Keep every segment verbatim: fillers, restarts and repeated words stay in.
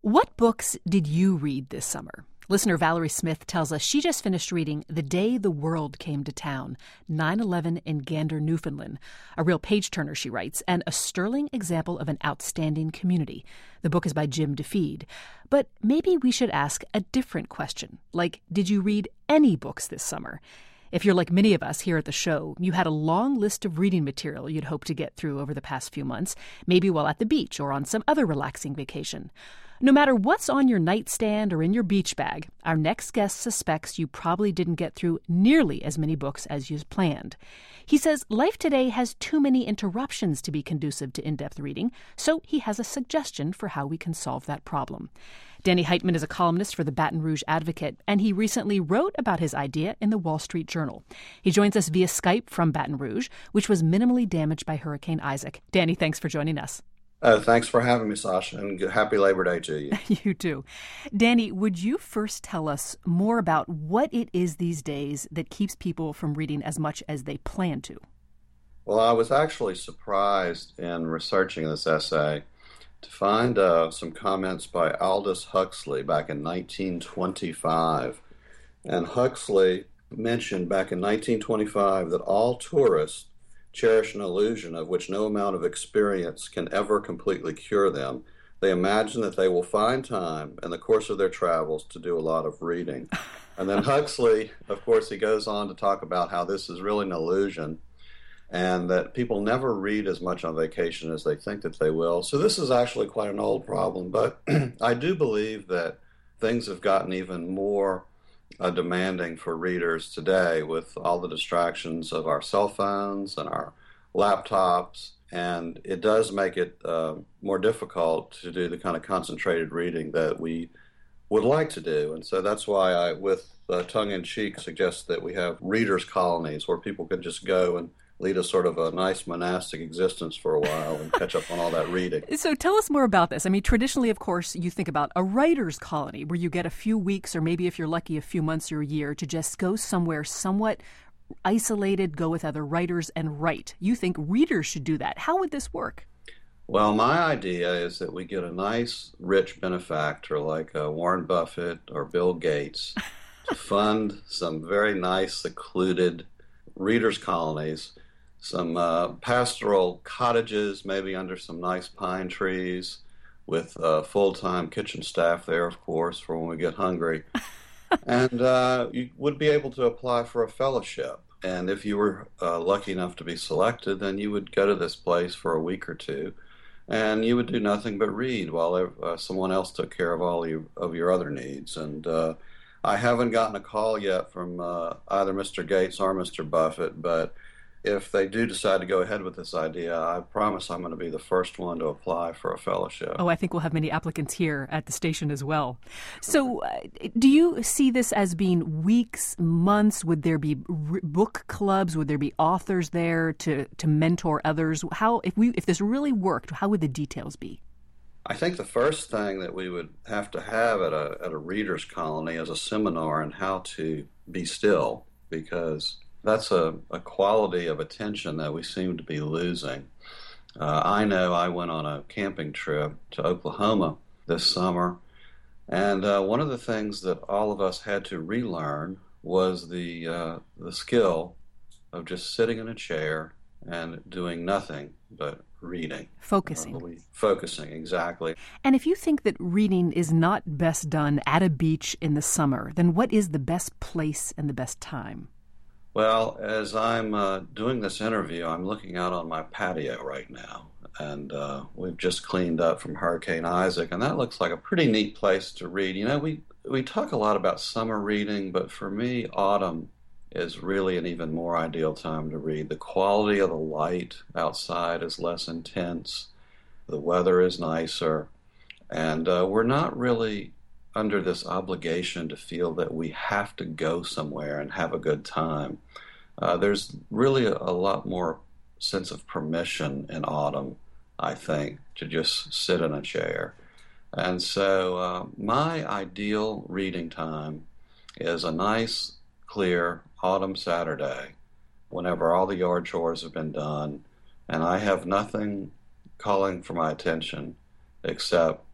What books did you read this summer? Listener Valerie Smith tells us she just finished reading The Day the World Came to Town, nine eleven in Gander, Newfoundland. A real page-turner, she writes, and a sterling example of an outstanding community. The book is by Jim DeFeed. But maybe we should ask a different question, like, did you read any books this summer? If you're like many of us here at the show, you had a long list of reading material you'd hoped to get through over the past few months, maybe while at the beach or on some other relaxing vacation. No matter what's on your nightstand or in your beach bag, our next guest suspects you probably didn't get through nearly as many books as you planned. He says life today has too many interruptions to be conducive to in-depth reading, so he has a suggestion for how we can solve that problem. Danny Heitman is a columnist for the Baton Rouge Advocate, and he recently wrote about his idea in the Wall Street Journal. He joins us via Skype from Baton Rouge, which was minimally damaged by Hurricane Isaac. Danny, thanks for joining us. Uh, thanks for having me, Sasha, and happy Labor Day to you. You too. Danny, would you first tell us more about what it is these days that keeps people from reading as much as they plan to? Well, I was actually surprised in researching this essay to find uh, some comments by Aldous Huxley back in nineteen twenty-five. And Huxley mentioned back in nineteen twenty-five that all tourists cherish an illusion of which no amount of experience can ever completely cure them. They imagine that they will find time in the course of their travels to do a lot of reading. And then Huxley, of course, he goes on to talk about how this is really an illusion and that people never read as much on vacation as they think that they will. So this is actually quite an old problem, but I do believe that things have gotten even more Uh, demanding for readers today with all the distractions of our cell phones and our laptops, and it does make it uh, more difficult to do the kind of concentrated reading that we would like to do. And so that's why I, with uh, tongue-in-cheek, suggest that we have readers' colonies where people can just go and lead a sort of a nice monastic existence for a while and catch up on all that reading. So tell us more about this. I mean, traditionally, of course, you think about a writer's colony where you get a few weeks or maybe if you're lucky, a few months or a year to just go somewhere somewhat isolated, go with other writers and write. You think readers should do that. How would this work? Well, my idea is that we get a nice, rich benefactor like uh, Warren Buffett or Bill Gates to fund some very nice, secluded readers' colonies, some uh, pastoral cottages, maybe under some nice pine trees, with uh, full-time kitchen staff there, of course, for when we get hungry. And uh, you would be able to apply for a fellowship. And if you were uh, lucky enough to be selected, then you would go to this place for a week or two, and you would do nothing but read while uh, someone else took care of all you, of your other needs. And uh, I haven't gotten a call yet from uh, either Mister Gates or Mister Buffett, but if they do decide to go ahead with this idea, I promise I'm going to be the first one to apply for a fellowship. Oh, I think we'll have many applicants here at the station as well. So uh, do you see this as being weeks, months? Would there be r- book clubs? Would there be authors there to, to mentor others? How, if we if this really worked, how would the details be? I think the first thing that we would have to have at a at a readers' colony is a seminar on how to be still, because that's a, a quality of attention that we seem to be losing. Uh, I know I went on a camping trip to Oklahoma this summer, and uh, one of the things that all of us had to relearn was the uh, the skill of just sitting in a chair and doing nothing but reading. Focusing. Uh, we, focusing, exactly. And if you think that reading is not best done at a beach in the summer, then what is the best place and the best time? Well, as I'm uh, doing this interview, I'm looking out on my patio right now, and uh, we've just cleaned up from Hurricane Isaac, and that looks like a pretty neat place to read. You know, we, we talk a lot about summer reading, but for me, autumn is really an even more ideal time to read. The quality of the light outside is less intense, the weather is nicer, and uh, we're not really under this obligation to feel that we have to go somewhere and have a good time. Uh, there's really a, a lot more sense of permission in autumn, I think, to just sit in a chair. And so uh, my ideal reading time is a nice, clear autumn Saturday, whenever all the yard chores have been done, and I have nothing calling for my attention except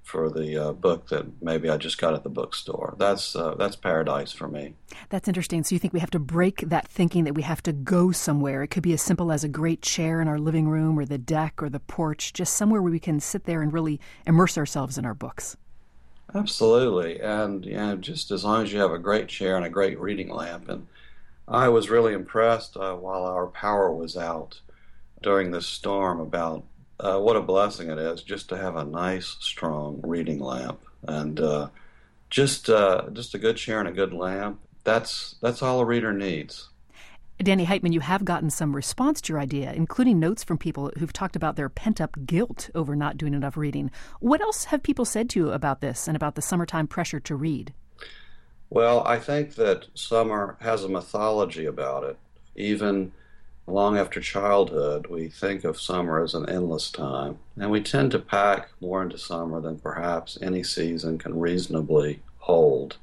for the uh, book that maybe I just got at the bookstore. That's uh, that's paradise for me. That's interesting. So you think we have to break that thinking that we have to go somewhere. It could be as simple as a great chair in our living room or the deck or the porch, just somewhere where we can sit there and really immerse ourselves in our books. Absolutely. And you know, just as long as you have a great chair and a great reading lamp. And I was really impressed uh, while our power was out during this storm about Uh, what a blessing it is just to have a nice, strong reading lamp, and uh, just uh, just a good chair and a good lamp. That's that's all a reader needs. Danny Heitman, you have gotten some response to your idea, including notes from people who've talked about their pent-up guilt over not doing enough reading. What else have people said to you about this and about the summertime pressure to read? Well, I think that summer has a mythology about it. Even long after childhood, we think of summer as an endless time, and we tend to pack more into summer than perhaps any season can reasonably hold.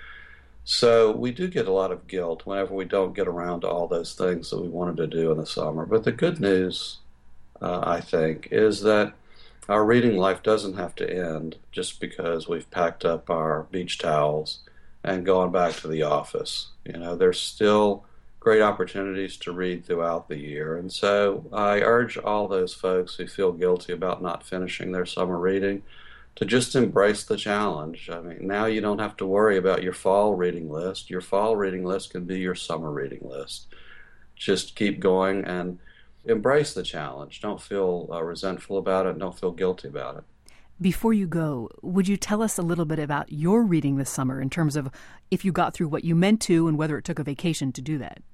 So we do get a lot of guilt whenever we don't get around to all those things that we wanted to do in the summer. But the good news, uh, I think, is that our reading life doesn't have to end just because we've packed up our beach towels and gone back to the office. You know, there's still great opportunities to read throughout the year. And so I urge all those folks who feel guilty about not finishing their summer reading to just embrace the challenge. I mean, now you don't have to worry about your fall reading list. Your fall reading list can be your summer reading list. Just keep going and embrace the challenge. Don't feel uh, resentful about it. Don't feel guilty about it. Before you go, would you tell us a little bit about your reading this summer in terms of if you got through what you meant to and whether it took a vacation to do that?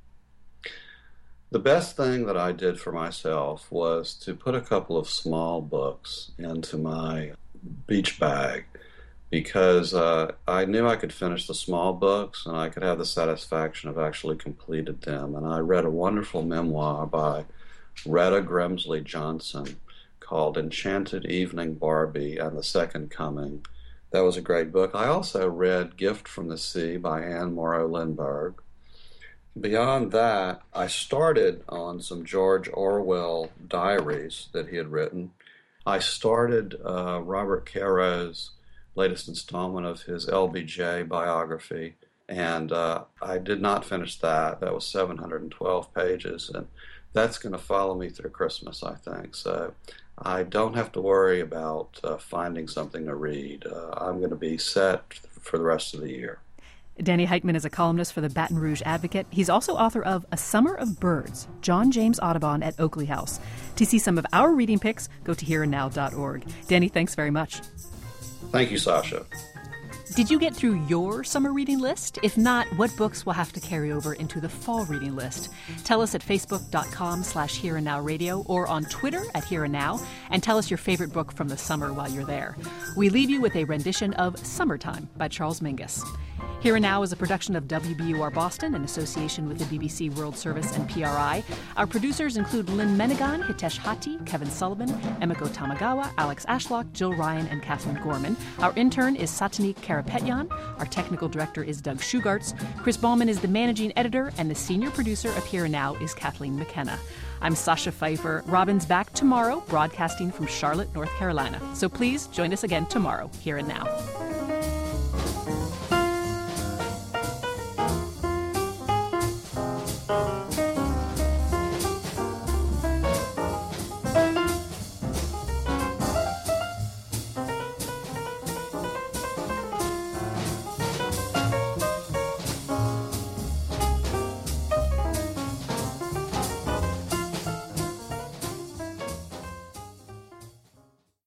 The best thing that I did for myself was to put a couple of small books into my beach bag because uh, I knew I could finish the small books and I could have the satisfaction of actually completed them. And I read a wonderful memoir by Retta Grimsley Johnson called Enchanted Evening Barbie and the Second Coming. That was a great book. I also read Gift from the Sea by Anne Morrow Lindbergh. Beyond that, I started on some George Orwell diaries that he had written. I started uh, Robert Caro's latest installment of his L B J biography, and uh, I did not finish that. That was seven hundred twelve pages, and that's going to follow me through Christmas, I think. So I don't have to worry about uh, finding something to read. Uh, I'm going to be set for the rest of the year. Danny Heitman is a columnist for the Baton Rouge Advocate. He's also author of A Summer of Birds, John James Audubon at Oakley House. To see some of our reading picks, go to here and now dot org. Danny, thanks very much. Thank you, Sasha. Did you get through your summer reading list? If not, what books will have to carry over into the fall reading list? Tell us at facebook.com slash here and now radio or on Twitter at here and now, and tell us your favorite book from the summer while you're there. We leave you with a rendition of Summertime by Charles Mingus. Here and Now is a production of W B U R Boston in association with the B B C World Service and P R I. Our producers include Lynn Menegan, Hitesh Hati, Kevin Sullivan, Emiko Tamagawa, Alex Ashlock, Jill Ryan, and Kathleen Gorman. Our intern is Satanik Karapetyan. Our technical director is Doug Shugarts. Chris Ballman is the managing editor, and the senior producer of Here and Now is Kathleen McKenna. I'm Sasha Pfeiffer. Robin's back tomorrow, broadcasting from Charlotte, North Carolina. So please join us again tomorrow, Here and Now.